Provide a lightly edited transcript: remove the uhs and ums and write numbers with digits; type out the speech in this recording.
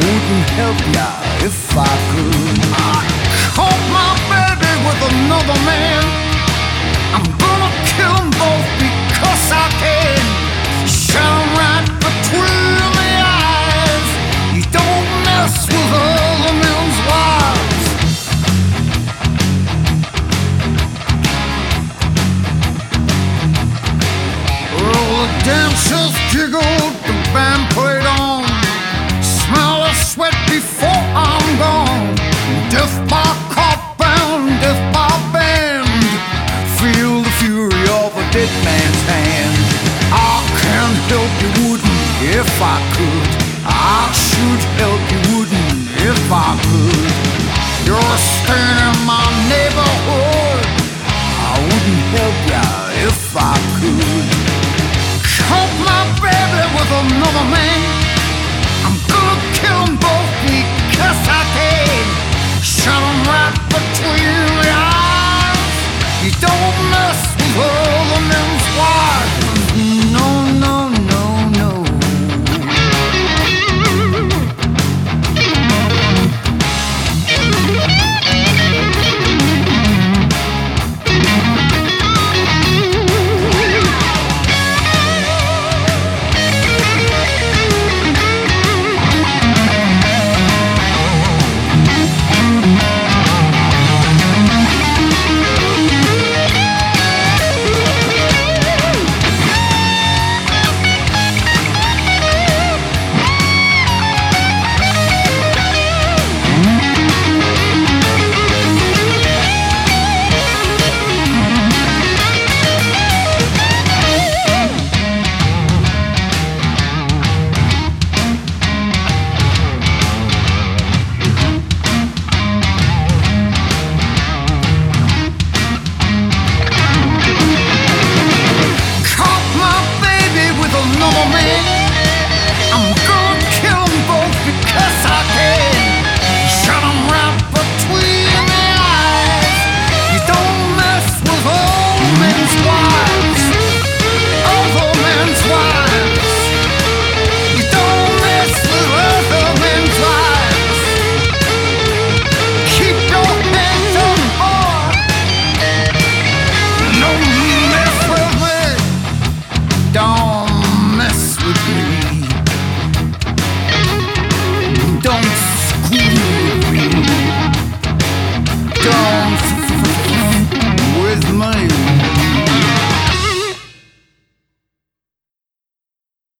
wouldn't help ya if I could. I caught my baby with another man. I'm gonna kill them both because I can. Shine right between the eyes. You don't mess with other men's wives. Well, the dancers giggled, the band played on. Smell of sweat before I'm gone. Death by cop bound, death by band. Feel the fury of a dead man's hand. I can't help you wouldn't if I could. I should help you wouldn't if I could. You're staying in my neighborhood. I wouldn't help ya if I could.